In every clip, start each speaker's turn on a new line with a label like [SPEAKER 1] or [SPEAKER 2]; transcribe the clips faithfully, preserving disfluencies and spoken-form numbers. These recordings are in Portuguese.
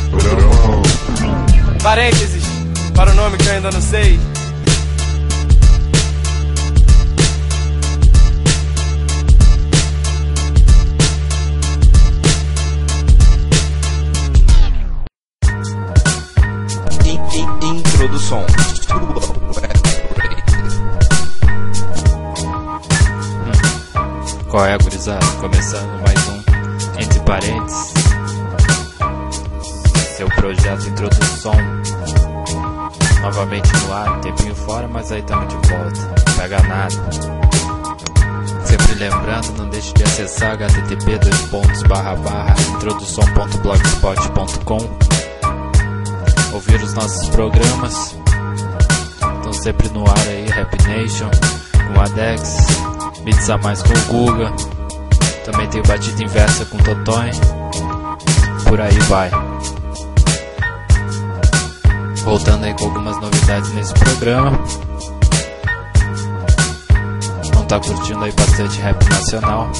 [SPEAKER 1] Parênteses, para o nome que eu ainda não sei.
[SPEAKER 2] Introdução.
[SPEAKER 3] Qual é, gurizada? Começando mais um Entre Parênteses, seu projeto Introdução. Novamente no ar, um tempinho fora, mas aí estamos de volta. Não pega nada. Sempre lembrando, não deixe de acessar h t t p dois pontos barra barra introdução ponto blogspot ponto com. Ouvir os nossos programas. Estão sempre no ar aí, Rap Nation com a Dex, Beats a mais com o Guga. Também tem Batida Inversa com o Totonho. Por aí vai. Voltando aí com algumas novidades nesse programa. Não tá curtindo aí bastante rap nacional.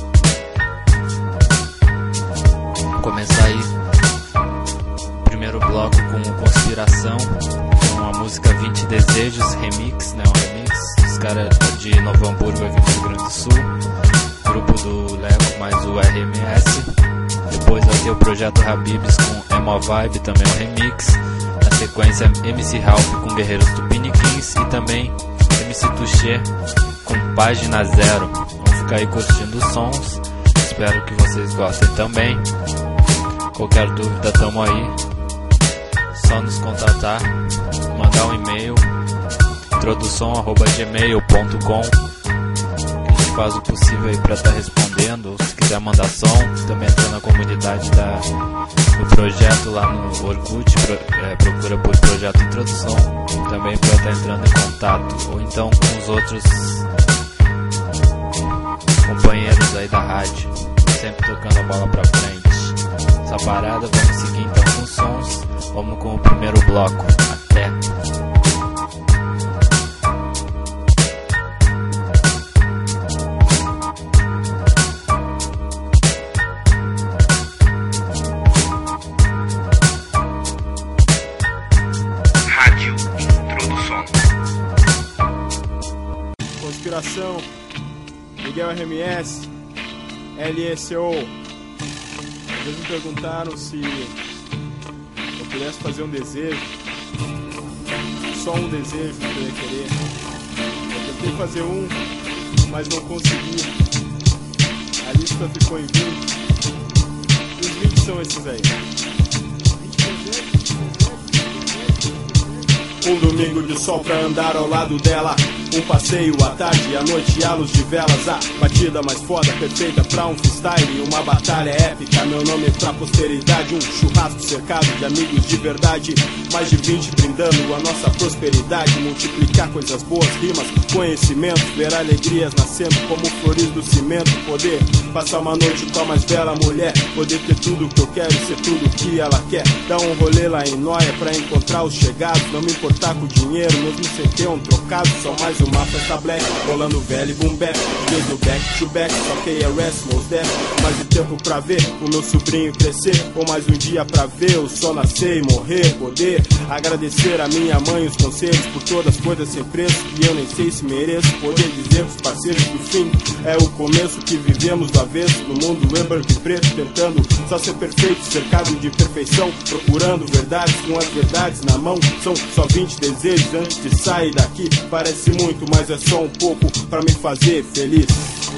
[SPEAKER 3] Vou começar aí primeiro bloco com Conspiração, com a música vinte Desejos, remix, né, um remix dos caras de Novo Hamburgo aqui no Rio Grande do Sul, grupo do Leco mais o R M S. Depois vai ter o projeto Habibs com Emo Vibe, também um remix. Na sequência M C Ralph com Guerreiros Tupiniquins e também M C Touché com Página Zero. Vamos ficar aí curtindo os sons, espero que vocês gostem também. Qualquer dúvida, tamo aí, só nos contatar, mandar um e-mail, introdução arroba gmail ponto com. A gente faz o possível aí pra estar tá respondendo, ou se quiser mandar som, também entra na comunidade da, do projeto lá no Orkut, pro, é, procura por Projeto Introdução, também pra estar tá entrando em contato, ou então com os outros companheiros aí da rádio, sempre tocando a bola pra frente. Essa parada, vamos seguir então com os sons. Vamos com o primeiro bloco. Até.
[SPEAKER 2] Rádio Introdução.
[SPEAKER 4] Conspiração, Miguel R M S, L S O. Eles me perguntaram se eu pudesse fazer um desejo, só um desejo que eu ia querer. Eu tentei fazer um, mas não consegui. A lista ficou em vinte. E os vinte são esses aí. Um domingo de sol pra andar ao lado dela. Um passeio à tarde e à noite e à luz de velas. A batida mais foda, perfeita pra um freestyle. Uma batalha épica, meu nome pra posteridade. Um churrasco cercado de amigos de verdade. Mais de vinte brindando a nossa prosperidade. Multiplicar coisas boas, rimas, conhecimento. Ver alegrias nascendo como flores do cimento. Poder passar uma noite com a mais bela mulher. Poder ter tudo que eu quero e ser tudo que ela quer. Dar um rolê lá em Noia pra encontrar os chegados. Não me importar com o dinheiro, mesmo sem ter um trocado. Só mais uma festa black, rolando velho e boom bap. Desde o back to back, só K R S, Mos Def. Mais um tempo pra ver o meu sobrinho crescer. Ou mais um dia pra ver o sol nascer e morrer. Poder agradecer a minha mãe e os conselhos por todas as coisas sem preço que eu nem sei se mereço. Poder dizer pros parceiros que o fim é o começo, que vivemos do avesso no mundo em branco e preto, tentando só ser perfeito, cercado de perfeição, procurando verdades com as verdades na mão. São só vinte desejos antes de sair daqui. Parece muito, mas é só um pouco pra me fazer feliz.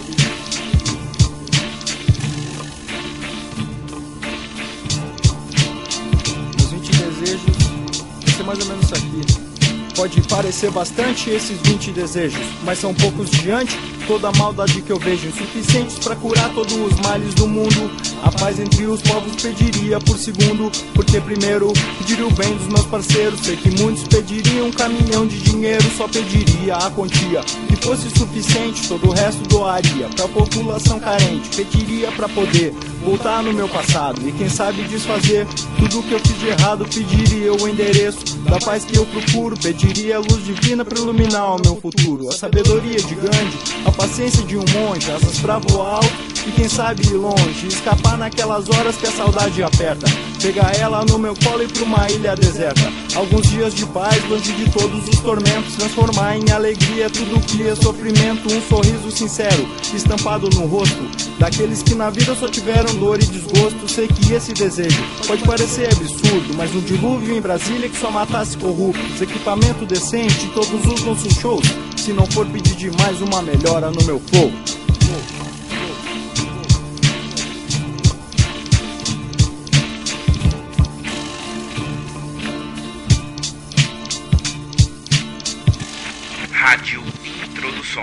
[SPEAKER 4] Os vinte desejos vai ser mais ou menos isso aqui. Pode parecer bastante esses vinte desejos, mas são poucos diante toda a maldade que eu vejo, insuficientes pra curar todos os males do mundo. A paz entre os povos pediria por segundo, porque primeiro pediria o bem dos meus parceiros. Sei que muitos pediriam um caminhão de dinheiro, só pediria a quantia que fosse suficiente, todo o resto doaria pra população carente. Pediria pra poder voltar no meu passado e quem sabe desfazer tudo que eu fiz de errado. Pediria o endereço da paz que eu procuro, pediria a luz divina pra iluminar o meu futuro. A sabedoria de Gandhi, a paciência de um monge, asas pra voar alto e quem sabe ir longe, escapar naquelas horas que a saudade aperta. Pegar ela no meu colo e pra uma ilha deserta. Alguns dias de paz, longe de todos os tormentos. Transformar em alegria tudo que é sofrimento. Um sorriso sincero, estampado no rosto daqueles que na vida só tiveram dor e desgosto. Sei que esse desejo pode parecer absurdo, mas um dilúvio em Brasília que só matasse corruptos. Equipamento decente, todos os nossos shows. Se não for pedir demais, uma melhora no meu flow.
[SPEAKER 2] Rádio Introdução.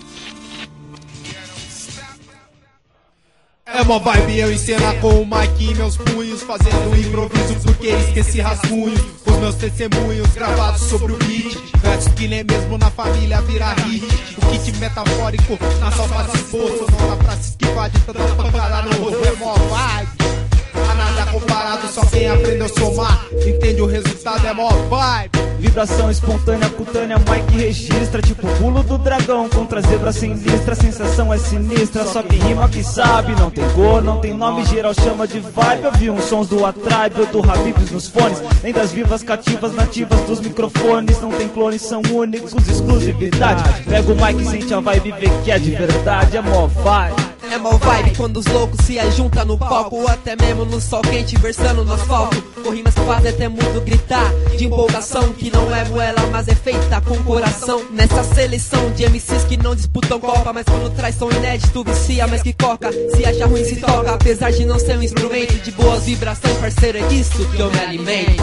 [SPEAKER 5] É uma vibe eu encenar com o mic e meus punhos, fazendo improviso porque esqueci rascunhos. Os meus testemunhos gravados sobre o beat, versos que nem mesmo na família vira hit. O kit metafórico na sua face exposto, não dá pra se esquivar de tanta pancada no rosto. É mó vibe, a nada comparado, só quem aprendeu a somar entende o resultado, é mó vibe.
[SPEAKER 6] Vibração espontânea, cutânea, mic registra. Tipo pulo do dragão contra zebra sem listra. A sensação é sinistra, só quem rima que sabe. Não tem cor, não tem nome, geral chama de vibe. Eu vi uns sons do A-Tribe ou do Habibs nos fones. Nem das vivas cativas nativas dos microfones. Não tem clones, são únicos, exclusividade. Pega o mic, sente a vibe, vê que é de verdade. É mó vibe.
[SPEAKER 7] É mó vibe quando os loucos se ajuntam no palco, ou até mesmo no sol quente versando no asfalto. Com rimas que fazem até mundo gritar de empolgação, que não é moela, mas é feita com coração. Nessa seleção de M Cs que não disputam Copa, mas quando traz som inédito vicia mais que coca. Se acha ruim se toca, apesar de não ser um instrumento de boas vibrações, parceiro, é disso que eu me alimento.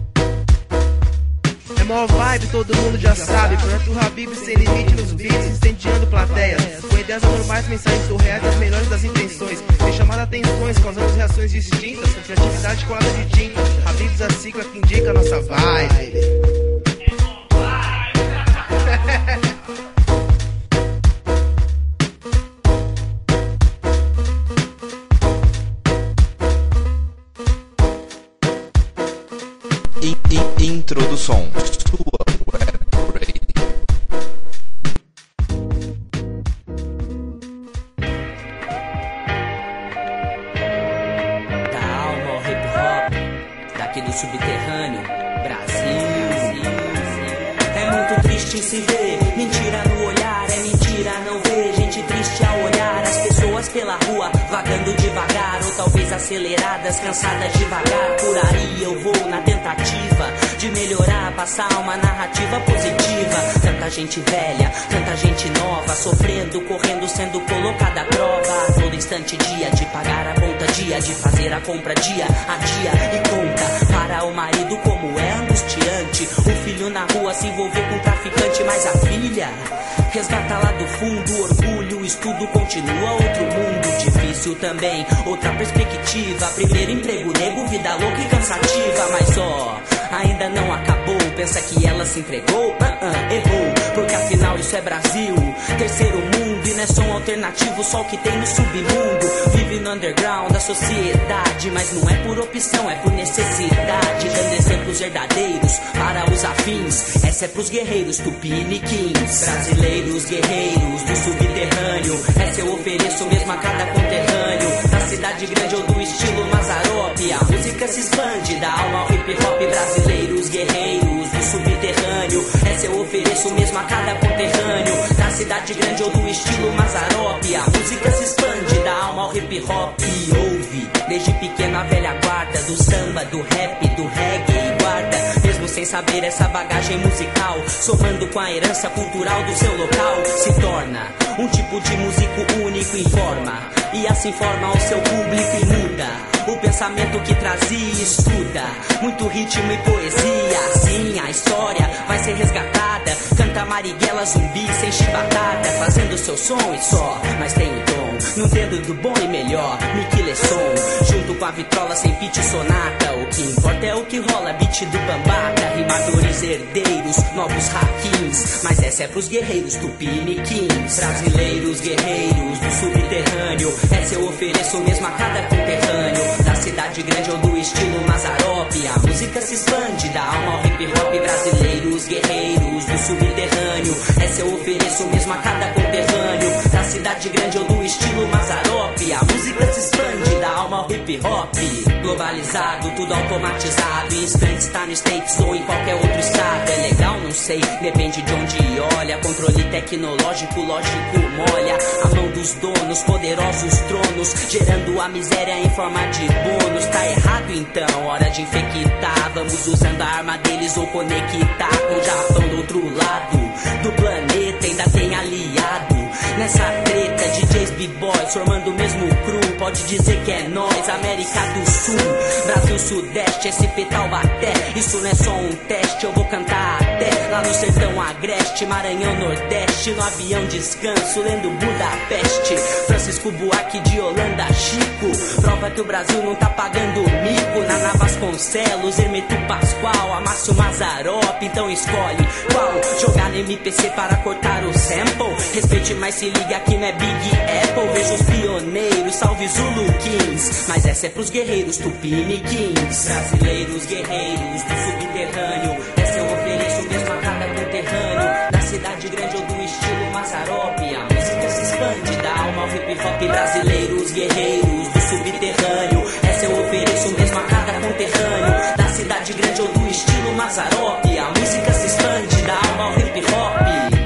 [SPEAKER 8] É mó vibe, todo mundo já sabe. Planto o Habib sem limite nos beats, incendiando plateias. Com ideias anormais, mensagens surreais das melhores das intenções. Tem chamado atenções, causando reações distintas. Com criatividade colada de tinta. Habib's a sigla que indica a nossa vibe.
[SPEAKER 2] Introdução. Sua web radio.
[SPEAKER 9] Da alma ao hip hop, daqui do subterrâneo, Brasil. É muito triste se ver mentira no olhar, é mentira não ver gente triste ao olhar. As pessoas pela rua vagando devagar, ou talvez aceleradas, cansadas devagar. Por aí eu vou na tentativa de melhorar, passar uma narrativa positiva. Tanta gente velha, tanta gente nova, sofrendo, correndo, sendo colocada à prova. Todo instante dia de pagar a conta, dia de fazer a compra, dia a dia e conta. Para o marido como é angustiante, o filho na rua se envolver com traficante, mas a filha resgata lá do fundo, orgulho, o estudo continua, outro mundo difícil também, outra perspectiva. Primeiro emprego, nego, vida louca e cansativa, mas ó, ainda não acabou. Pensa que ela se entregou? Uh -uh, errou, porque afinal isso é Brasil, terceiro mundo, e não é som alternativo só o que tem no submundo. Vive no underground da sociedade, mas não é por opção, é por necessidade. Dando exemplos verdadeiros para os afins, essa é pros guerreiros tupiniquins, brasileiros guerreiros do subterrâneo. Essa eu ofereço mesmo a cada conterrâneo, da cidade grande ou do estilo Mazzaropi. A música se expande, da alma ao hip hop. Brasileiros guerreiros do subterrâneo, essa eu ofereço mesmo a cada conterrâneo, da cidade grande ou do estilo Mazzaropi. A música se expande, da alma ao hip hop. E ouve, desde pequeno a velha guarda do samba, do rap, do reggae e guarda, mesmo sem saber essa bagagem musical, somando com a herança cultural do seu local, se torna um tipo de músico único em forma, e assim forma o seu público e muda o pensamento que trazia e estuda. Muito ritmo e poesia, assim a história vai ser resgatada. Canta Marighella, Zumbi, sem chibatada, fazendo seu som e só, mas tem o dom no dedo do bom e melhor, Mickey Lesson, junto com a vitrola sem pitch sonata. O que importa é o que rola, beat do Bambata. Rimadores herdeiros, novos hackings, mas essa é pros guerreiros tupiniquins, brasileiros guerreiros do subterrâneo. Essa eu ofereço mesmo a cada conterrâneo, da cidade grande ou do estilo Mazzaropi. A música se expande, da alma ao hip hop. Brasileiros guerreiros do subterrâneo, essa eu ofereço mesmo a cada conterrâneo, da cidade grande ou do estilo Mazzaropi. A música se expande da alma ao hip hop. Globalizado, tudo automatizado. Instantes tá no States ou em qualquer outro estado. É legal, não sei, depende de onde olha. Controle tecnológico, lógico, molha a mão dos donos, poderosos tronos, gerando a miséria em forma de bônus. Tá errado então, hora de infectar. Vamos usando a arma deles ou conectar com o Japão do outro lado do planeta. Ainda tem aliado nessa treta, D Js B-Boys formando o mesmo crew. Pode dizer que é nós, América do Sul, Brasil, Sudeste, S P Taubaté. Isso não é só um teste, eu vou cantar até lá no sertão agreste, Maranhão, Nordeste. No avião descanso, lendo Budapeste, Francisco Buarque de Holanda, Chico. Prova que o Brasil não tá pagando mico. Naná Vasconcelos, Hermeto Pascoal, Amácio Mazzaropi. Então escolhe qual jogar no M P C para cortar o sample. Respeite, mas se liga que não é Big Apple. Veja os pioneiros, salve Zulu Kings. Mas essa é pros guerreiros Tupiniquins. Brasileiros guerreiros do subterrâneo. Essa eu ofereço mesmo a cada conterrâneo. Da cidade grande ou do estilo Mazzaropi. A música se expande da alma ao hip hop. Brasileiros guerreiros do subterrâneo. Essa eu ofereço mesmo a cada conterrâneo. Da cidade grande ou do estilo Mazzaropi. A música se expande da alma ao hip hop.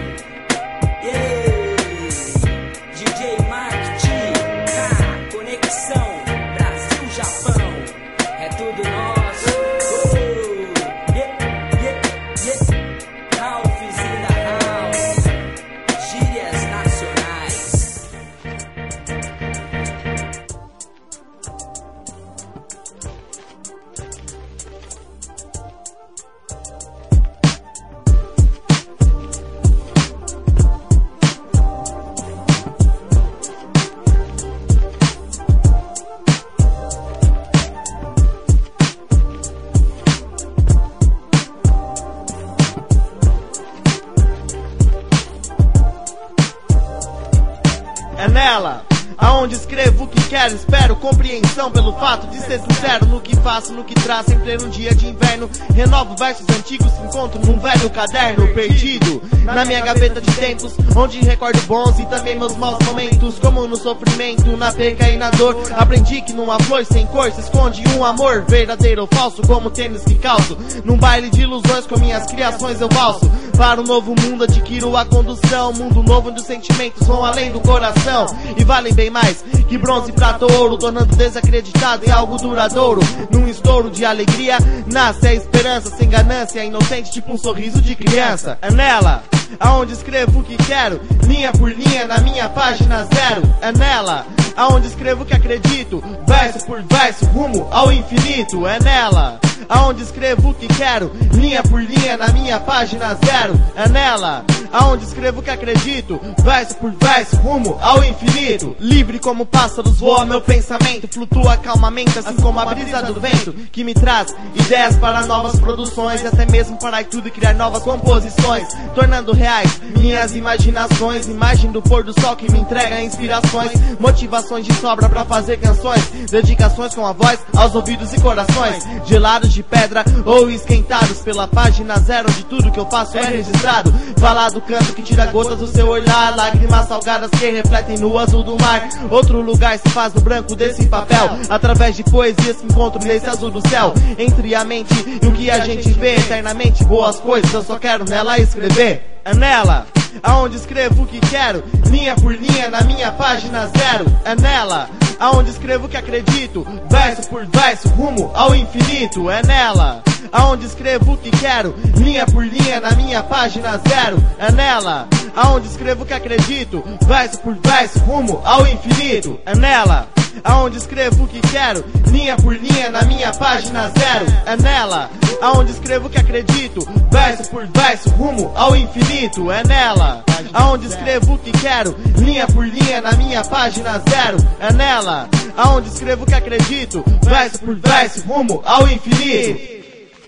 [SPEAKER 10] Aonde escrevo o que quero, espero compreensão pelo fato de ser sincero no que faço, no que traço, em pleno dia de inverno. Renovo versos antigos que encontro num velho caderno perdido na minha gaveta de tempos, onde recordo bons e também meus maus momentos. Como no sofrimento, na perca e na dor, aprendi que numa flor sem cor se esconde um amor verdadeiro ou falso, como tênis que calço. Num baile de ilusões com minhas criações eu valso para um novo mundo, adquiro a condução. Mundo novo onde os sentimentos vão além do coração e valem bem mais que bronze, prata ou ouro, tornando desacreditado em algo duradouro. Num estouro de alegria nasce a esperança, sem ganância, inocente tipo um sorriso de criança. É nela aonde escrevo o que quero, linha por linha na minha página zero. É nela aonde escrevo o que acredito, verso por verso rumo ao infinito. É nela aonde escrevo o que quero, linha por linha na minha página zero. É nela aonde escrevo o que acredito, verso por verso rumo ao infinito. Livre como pássaros voa meu pensamento, flutua calmamente assim como a brisa do vento, que me traz ideias para novas produções e até mesmo parar tudo e criar novas composições, tornando reais minhas imaginações. Imagem do pôr do sol que me entrega inspirações, motivações de sobra pra fazer canções, dedicações com a voz aos ouvidos e corações, gelados de pedra ou esquentados pela página zero, onde tudo que eu faço é registrado. Falar do canto que tira gotas do seu olhar, lágrimas salgadas que refletem no azul do mar. Outro lugar se faz no branco desse papel, através de poesias que encontro nesse azul do céu. Entre a mente e o que a gente vê, eternamente boas coisas eu só quero nela escrever. É nela aonde escrevo o que quero, linha por linha na minha página zero. É nela aonde escrevo o que acredito, verso por verso rumo ao infinito. É nela aonde escrevo o que quero, linha por linha na minha página zero. É nela aonde escrevo o que acredito, verso por verso rumo ao infinito. É nela aonde escrevo o que quero, linha por linha na minha página zero. É nela aonde escrevo o que acredito, verso por verso rumo ao infinito. É nela aonde escrevo o que quero, linha por linha na minha página zero. É nela aonde escrevo o que acredito, verso por verso rumo ao infinito.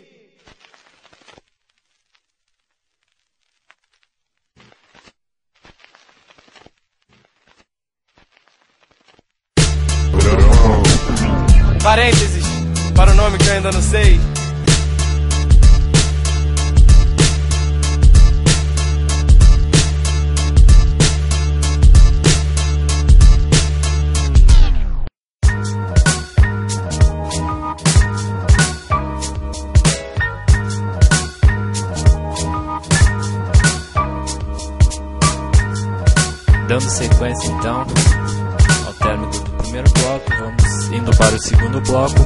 [SPEAKER 1] Parênteses, para o nome que eu ainda não sei.
[SPEAKER 3] sequência então, ao término do primeiro bloco, vamos indo para o segundo bloco.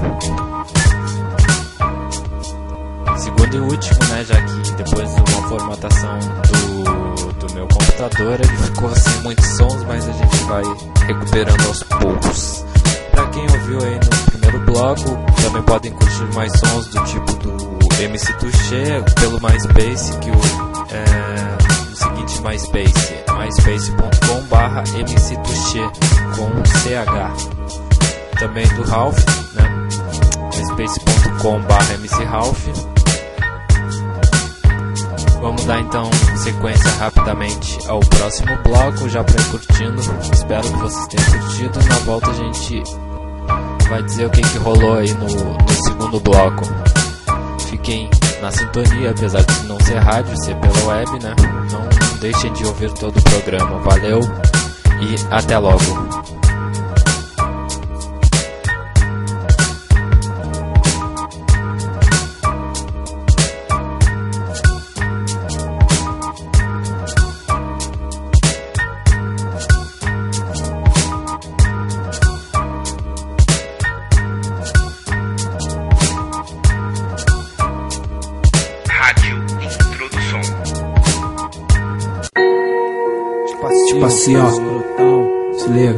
[SPEAKER 3] Segundo e último, né, já que depois de uma formatação do, do meu computador ele ficou sem muitos sons, mas a gente vai recuperando aos poucos. Pra quem ouviu aí no primeiro bloco, também podem curtir mais sons do tipo do M C Touché pelo MySpace, que o, é, o seguinte MySpace, myspace ponto com barra M C Touché com C H. Também do Ralph, né, myspace ponto com barra M C Ralph. Vamos dar então sequência rapidamente ao próximo bloco, já para ir curtindo. Espero que vocês tenham curtido. Na volta a gente vai dizer o que, que rolou aí no, no segundo bloco. Fiquem na sintonia, apesar de não ser rádio, ser pela web, né? Não deixem de ouvir todo o programa. Valeu e até logo.
[SPEAKER 11] Tipo assim, ó, se liga.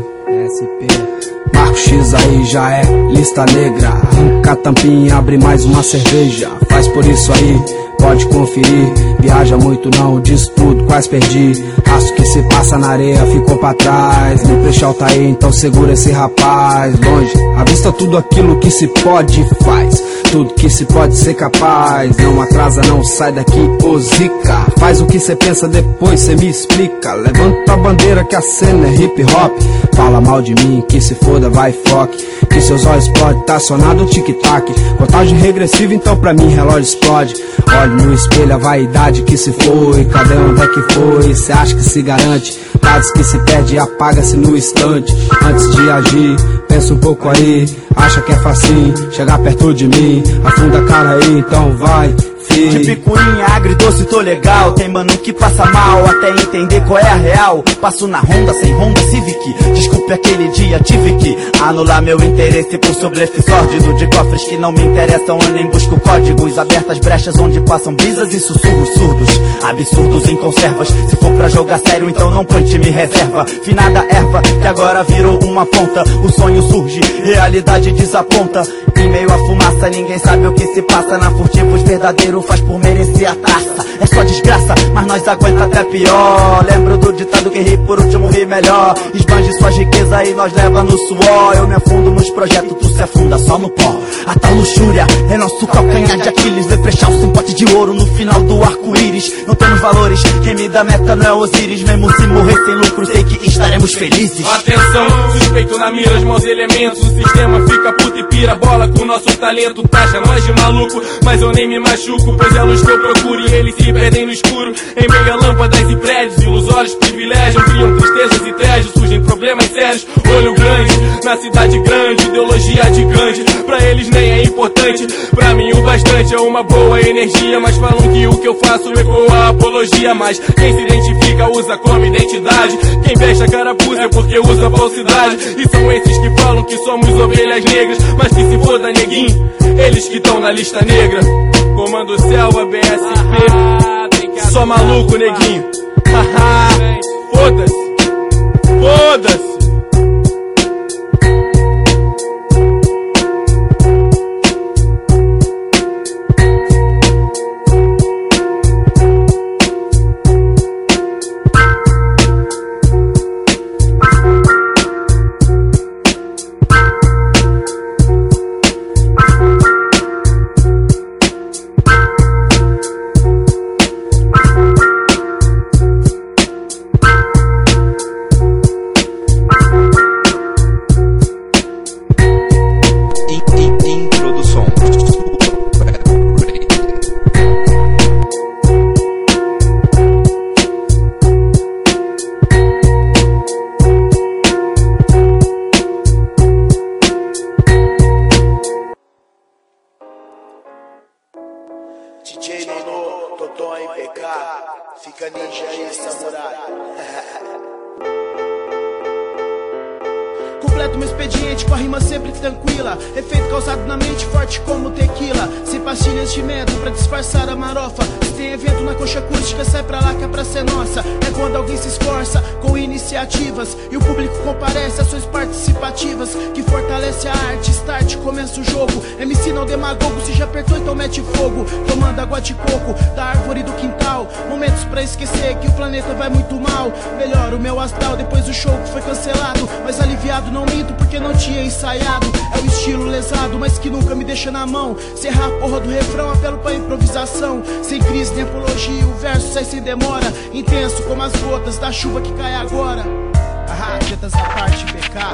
[SPEAKER 11] Marco X aí já é lista negra. Arranca a tampinha, abre mais uma cerveja. Faz por isso aí, pode conferir. Viaja muito não, diz tudo, quase perdi. Aço que se passa na areia ficou pra trás. Me prechal tá aí, então segura esse rapaz. Longe, avista tudo aquilo que se pode e faz. Tudo que se pode ser capaz. Não atrasa, não sai daqui, ô zica. Faz o que cê pensa, depois cê me explica. Levanta a bandeira que a cena é hip hop. Fala mal de mim, que se foda, vai foque. Que seus olhos explodem, tá sonado o tic-tac. Contagem regressiva, então pra mim relógio explode. Olhe no espelho a vaidade que se foi. Cadê onde é que foi? Cê acha que se garante? Dados que se perde e apaga-se no instante. Antes de agir, pensa um pouco aí. Acha que é facinho chegar perto de mim. Afunda a cara aí, então vai.
[SPEAKER 12] De picuinha, agridoce, tô legal. Tem mano que passa mal até entender qual é a real. Passo na Honda, sem Honda Civic. Desculpe, aquele dia tive que anular meu interesse por seu blefe sórdido. De cofres que não me interessam, eu nem busco códigos. Abertas brechas onde passam brisas e sussurros surdos. Absurdos em conservas. Se for pra jogar sério, então não plante, me reserva. Finada erva, que agora virou uma ponta. O sonho surge, realidade desaponta. Em meio à fumaça, ninguém sabe o que se passa. Na furtivos verdadeiros faz por merecer a taça. É só desgraça, mas nós aguenta até pior. Lembro do ditado que ri por último ri melhor. Esbanje suas riquezas e nós leva no suor. Eu me afundo nos projetos, tu se afunda só no pó. A tal luxúria é nosso calcanhar de Aquiles. Vê fechar um pote de ouro no final do arco-íris. Não temos valores, quem me dá meta não é Osíris. Mesmo se morrer sem lucro, sei que estaremos felizes.
[SPEAKER 1] Atenção, suspeito na mira, os maus elementos. O sistema fica puto e pira bola com nosso talento. Taxa nós de maluco, mas eu nem me machuco. Pois é a luz que eu procuro e eles se perdem no escuro. Em meio a lâmpadas e prédios, ilusórios privilégios. Criam tristezas e tédios, surgem problemas sérios. Olho grande, na cidade grande, ideologia de grande. Pra eles nem é importante, pra mim o bastante é uma boa energia. Mas falam que o que eu faço ecoa a apologia. Mas quem se identifica usa como identidade. Quem veste a carapuça é porque usa falsidade. E são esses que falam que somos ovelhas negras. Mas que se foda neguinho, eles que estão na lista negra. Comando Selva, B S P, só maluco, neguinho. Haha, foda-se, foda-se.
[SPEAKER 13] D J Nono, Totó M P K, fica ninja aí, samurai.
[SPEAKER 10] completo meu expediente com a rima sempre tranquila. Efeito causado na mente forte como tequila. Sem pastilhas de medo pra disfarçar a marofa. Se tem evento na concha acústica, sai pra lá que a praça é nossa. É quando alguém se esforça com iniciativas e o público comparece ações participativas que fortalece a arte. Start, começa o jogo. M C não demagogo, se já apertou então mete fogo. Tomando água de coco da árvore do quintal. Momentos pra esquecer que o planeta vai muito mal. Melhora o meu astral depois do show que foi cancelado. Mas aliviado não minto porque não tinha ensaiado. É o estilo lesado, mas que nunca me deixa na mão. Se errar a porra do refrão, apelo pra improvisação. Sem crise nem apologia, o verso sai sem demora. Intenso como as gotas da chuva que cai agora. Ah, tetas à parte, B K.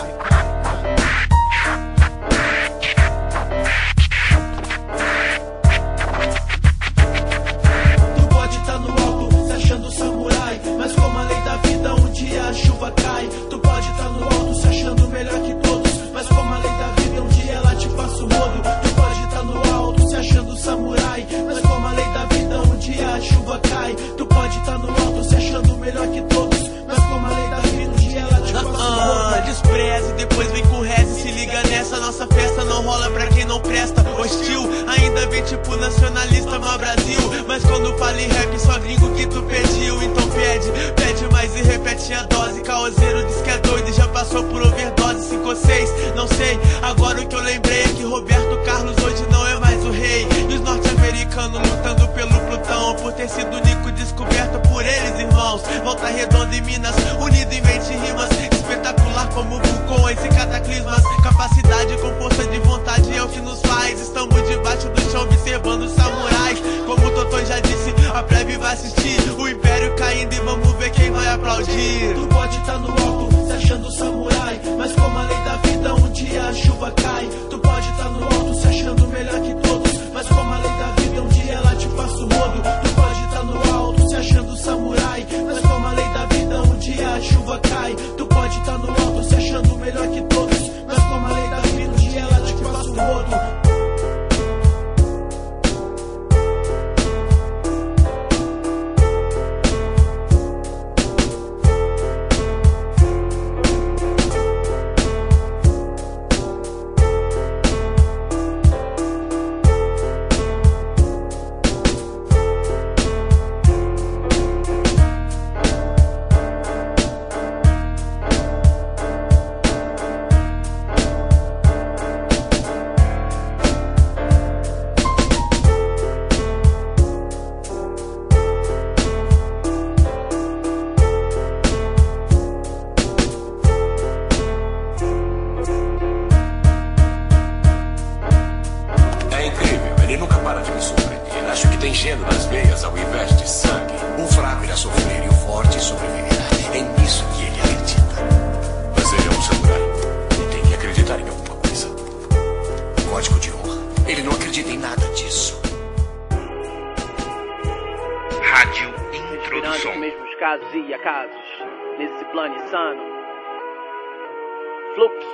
[SPEAKER 10] Tu pode tá no alto, se achando samurai, mas como a lei da vida, um dia a chuva cai. Tu pode tá no alto, se achando melhor que todos, mas como a lei da vida, um dia ela te passa o rodo. Tu pode tá no alto, se achando samurai, mas como a lei da vida, um dia a chuva cai. Tu pode tá no alto, se achando melhor que todos, mas como a lei da vida, um dia ela te passa o rodo.
[SPEAKER 14] Ah, despreze, depois vem com reze, se liga nessa, nossa festa não rola pra quem não presta. Hostil, ainda vem tipo nacionalista, mal Brasil, mas quando fala em rap só gringo que tu pediu. Então pede, pede mais e repete a dose. Caoseiro diz que é doido e já passou por overdose. Cinco ou seis, não sei, agora o que eu lembrei é que Roberto Carlos hoje não é mais o rei. E os norte-americanos lutando pelo Plutão, por ter sido único descoberto por eles, irmãos. Volta Redonda e Minas, unido em mente e rimas. Espetacular como vulcões e cataclismas. Capacidade com força de vontade é o que nos faz. Estamos debaixo do chão observando os samurais. Como o Totó já disse, a plebe vai assistir o império caindo e vamos ver quem vai aplaudir. Tu pode tá no alto, se achando samurai, mas como a lei da vida, um dia a chuva cai. Tu pode tá no alto, se achando melhor que todos, mas como a lei da vida, um dia ela te passa o rodo. Tu pode tá no alto, se achando samurai, mas como a lei da vida, um dia a chuva cai. Tu pode tá no alto, se achando melhor que todos, mas como a lei da vida, um dia ela te passa o rodo.
[SPEAKER 15] Casos e acasos nesse plano insano. Fluxo.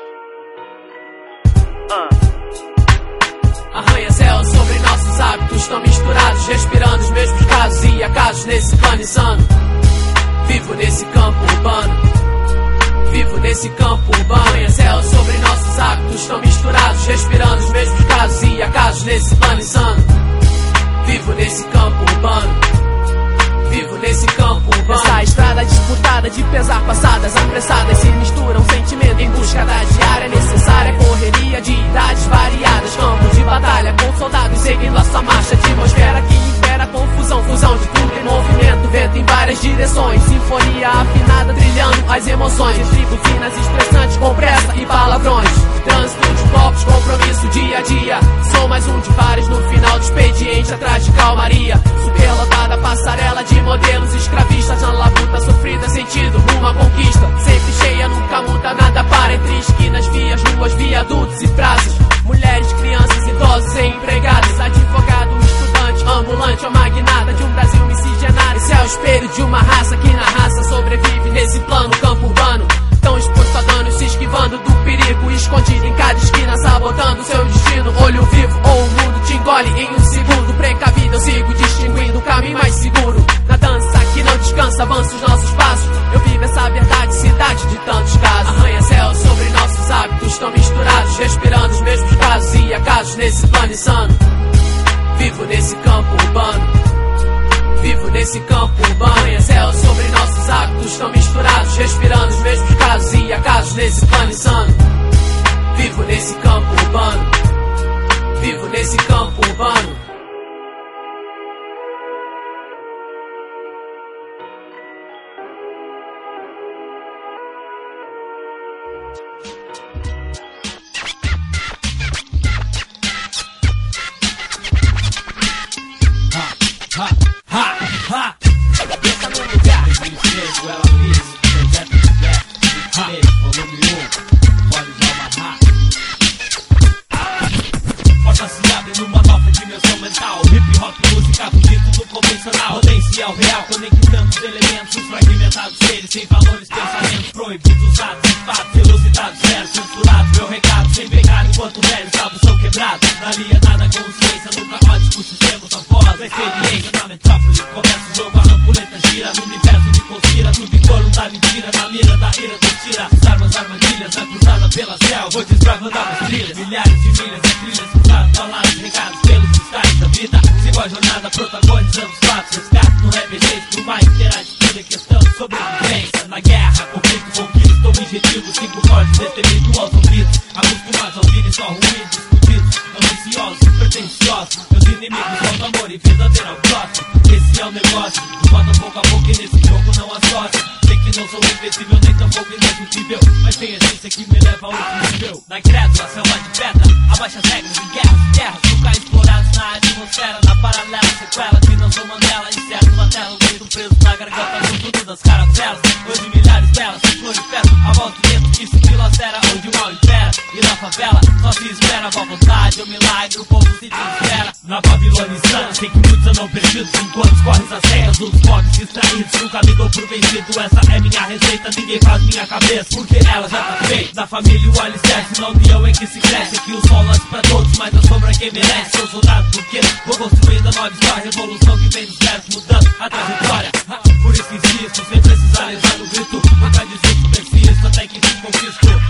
[SPEAKER 15] Uh.
[SPEAKER 16] Arranha-céu sobre nossos hábitos tão misturados, respirando os mesmos casos e acasos nesse plano insano. Vivo nesse campo urbano. Vivo nesse campo urbano. Arranha-céu sobre nossos hábitos tão misturados, respirando os mesmos casos e acasos nesse plano insano. Vivo nesse campo urbano. Vivo nesse campo urbano.
[SPEAKER 15] Essa estrada disputada de pesar passadas apressadas se misturam sentimento em busca da diária necessária. Correria de idades variadas, campo de batalha com soldados seguindo a sua marcha. Atmosfera que impera confusão, fusão de tudo em movimento. Vento em várias direções, sinfonia afinada trilhando as emoções. Entre buzinas estressantes com pressa e palavrões. Trânsito de blocos, compromisso dia a dia. Sou mais um de vários no final do expediente atrás de calmaria. Superlotada passarela de modelos escravistas na labuta sofrida, sentido rumo à conquista. Sempre cheia, nunca muda, nada para. Entre esquinas, vias, ruas, viadutos e praças. Mulheres, crianças, idosos e empregados. Advogado, estudante, ambulante ou magnata de um Brasil miscigenado. Esse é o espelho de uma raça que na raça sobrevive nesse plano campo urbano. Tão exposto a danos, se esquivando do perigo, escondido em cada esquina, sabotando seu destino. Olho vivo ou o mundo te engole em um segundo. Precavido eu sigo distinguindo o caminho mais seguro. Na dança que não descansa, avança os nossos passos. Eu vivo essa verdade, cidade de tantos casos. Arranha-céu sobre nossos insano. Vivo nesse campo urbano, vivo nesse campo urbano. Céu sobre nossos hábitos estão misturados, respirando os mesmos casos e acasos nesse plano insano. Vivo nesse campo urbano, vivo nesse campo urbano.
[SPEAKER 17] Ha, ha, ha. Pensa no lugar. Desespero, ela fez. Projeto de fé. Desespero, volume um. Pode já amarrar. Porta se abre numa nova dimensão mental. Hip hop, música, bonito do convencional. Potencial real, conectando os elementos. Os fragmentados seres, sem valores, pensamentos proibidos, usados, fatos, elucidados, zero, censurados. Meu recado, sem pecado, enquanto velhos cabos são quebrados. Na linha, nada consciência, nunca pode com sistemas após a experiência na metrópole. Começa o jogo, a rampuleta gira. No universo de conspira, tudo em coro da mentira. Na mira da ira, tu tira as armas, armadilhas. A cruzada pela céu, vou desbravando as trilhas. Milhares de milhas e trilhas, cruzadas, palavras, regados pelos cristais da vida. Sigo a jornada, protagonizando os fatos. Resgate no R P G, por mais terá de tudo é questão de sobrevivência. Na guerra, conflito, conquista, objetivo. Cinco fortes, destemido aos ouvidos. Acostumados a ouvirem só ruídos, discutidos. Ambiciosos, pretenciosos. Meus inimigos faltam amor e verdadeiro ao próximo. Esse é o negócio, bota pouco a pouco e nesse jogo não associa. Sei que não sou invencível, nem tampouco indiscutível, mas tem essência que me leva a outro nível. Na incrédula, selva de pedra, abaixa as regras em guerras, guerras. Nunca explorados na atmosfera, na paralela, sequela que não sou Mandela. Incerto na tela, o grito preso na garganta, com tudo das caravelas. Hoje milhares delas, se proliferam, a voz do medo que se dilacera, onde o mal impera. E na favela, só se espera a boa vontade, o milagre, o povo se desespera. Na Babilônia insana, sei que muitos andam perdidos, enquanto correm as cegas dos pobres distraídos. Nunca me dou por vencido, essa é minha receita, ninguém faz minha cabeça, porque ela já tá feita. Na família o alicerce, na união em que se cresce. Aqui o sol nasce pra todos, mas a sombra quem merece. Sou soldado porque vou construindo a nova história. Revolução que vem dos versos, mudando a trajetória. Por isso insisto, sem precisar levar no grito. Nunca desisto, persisto, até que te conquisto.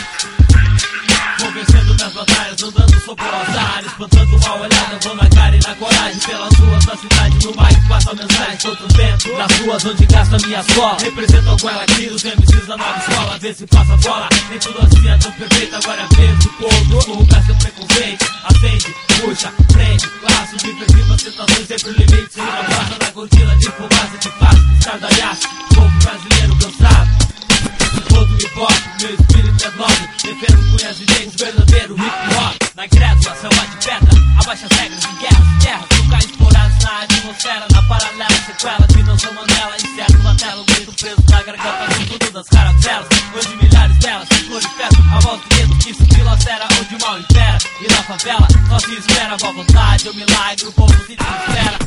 [SPEAKER 17] Vou vencendo minhas batalhas, andando sobre o azar. Espantando mal olhada, vou na cara e na coragem. Pelas ruas da cidade, no mais passa a mensagem. Sou do vento, nas ruas onde gasta minha sola. Represento a goela aqui, os M Cs da nova escola. Vê se passa a bola, nem tudo assim é tão perfeito. Agora é vez do povo, corrupar seu preconceito. Acende, puxa, prende, laço de perfil, sensações sempre limites. Uma barra na cortina de fumaça que faz estardalhaço. Povo brasileiro cansado, todo hip hop, meu espírito é nobre. Defendo cunhas e dentes, verdadeiro hip hop. Na incrédula, selva de pedra, abaixa as regras em guerras, guerras. Nunca explorados na atmosfera, na paralela, sequela que não sou Mandela. Incerto na tela, o grito preso na garganta, com tudo das caravelas. Hoje milhares delas se proliferam, a voz do medo que se dilacera, onde o mal impera. E na favela, só se espera a boa vontade, o milagre, o povo se desespera.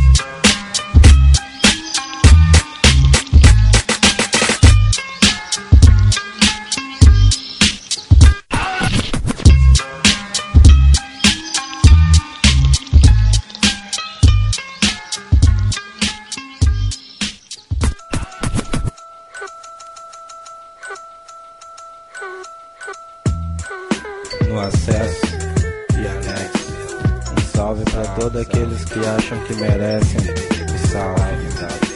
[SPEAKER 18] No acesso e anexo, um salve pra todos aqueles que acham que merecem o salve.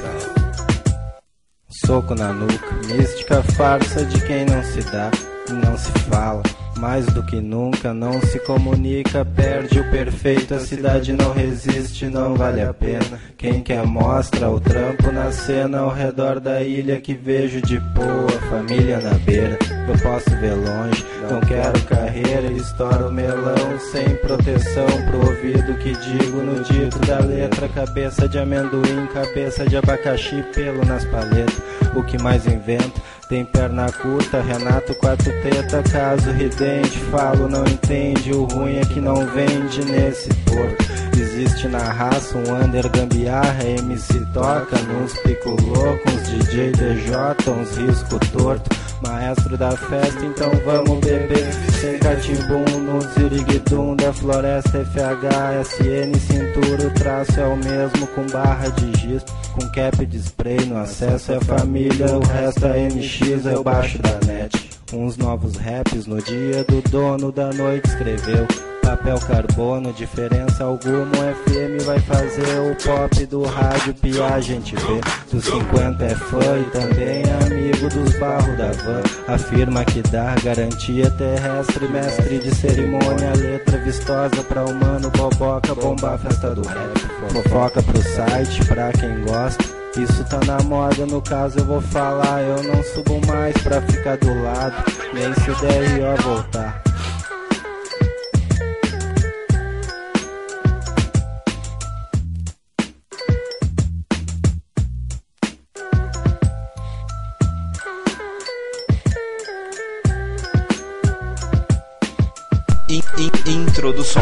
[SPEAKER 18] Soco na nuca, mística farsa de quem não se dá e não se fala. Mais do que nunca não se comunica, perde o perfeito, a cidade não resiste, não vale a pena. Quem quer mostra o trampo na cena ao redor da ilha que vejo de boa, família na beira. Eu posso ver longe, não quero carreira, estouro melão sem proteção pro ouvido que digo no dito da letra. Cabeça de amendoim, cabeça de abacaxi, pelo nas paletas. O que mais invento? Tem perna curta, Renato quatro teta, caso ridente, falo não entende, o ruim é que não vende nesse porto. Existe na raça um under gambiarra, M C toca nos pico louco, uns D J D J, uns risco torto. Maestro da festa, então vamos beber. Sem catimbum no ziriguidum da floresta. F H S N, cintura, o traço é o mesmo com barra de giz, com cap de spray. No acesso é família, o resto é M X, é o baixo da net. Uns novos raps no dia do dono da noite escreveu. papel carbono, diferença alguma. O F M vai fazer o pop do rádio piar. A gente vê dos cinquenta é fã e também é amigo dos barros da van. Afirma que dá garantia terrestre, mestre de cerimônia, letra vistosa pra humano, boboca, bomba, festa do rap. Fofoca pro site pra quem gosta. Isso tá na moda, no caso eu vou falar. Eu não subo mais pra ficar do lado, nem se o D R O voltar.
[SPEAKER 2] In, in, introdução.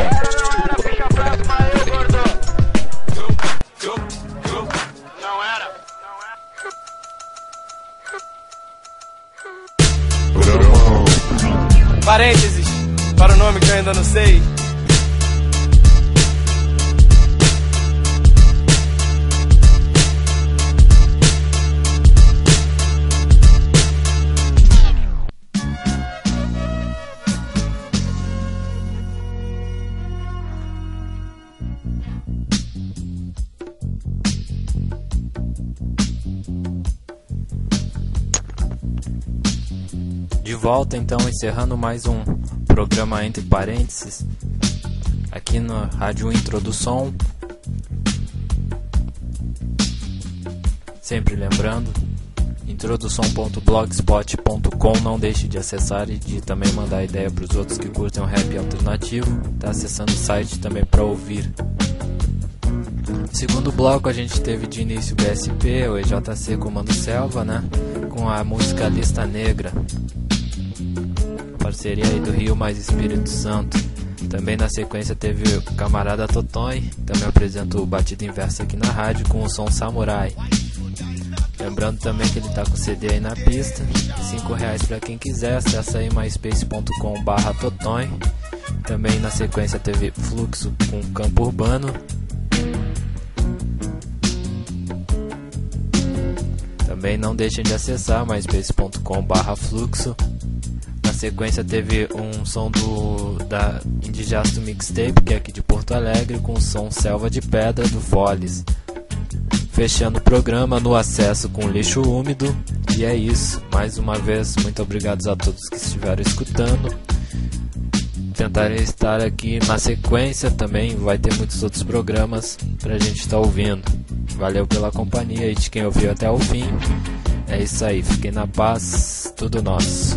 [SPEAKER 19] Parênteses, para o nome que eu ainda não sei.
[SPEAKER 3] De volta então, encerrando mais um programa Entre Parênteses aqui no Rádio Introdução. Sempre lembrando, introdução ponto blogspot ponto com, não deixe de acessar e de também mandar ideia para os outros que curtem o rap alternativo. Tá acessando o site também para ouvir. Segundo bloco a gente teve de início o B S P, o E J C Comando Selva, né, com a música Lista Negra, parceria aí do Rio mais Espírito Santo. Também na sequência teve o camarada Totonho, também apresenta o Batida Inversa aqui na rádio com o som Samurai. Lembrando também que ele tá com C D aí na pista, cinco reais pra quem quiser, acessa aí myspace ponto com barra Totonho. Também na sequência teve Fluxo com Campo Urbano. Também não deixem de acessar myspace ponto com barra Fluxo. Na sequência teve um som do da Indigesto Mixtape, que é aqui de Porto Alegre, com o som Selva de Pedra do Foles. Fechando o programa no acesso com Lixo Úmido. E é isso, mais uma vez, muito obrigado a todos que estiveram escutando. Tentarei estar aqui na sequência também, vai ter muitos outros programas pra gente estar ouvindo. Valeu pela companhia e de quem ouviu até o fim. É isso aí, fiquem na paz, tudo nosso.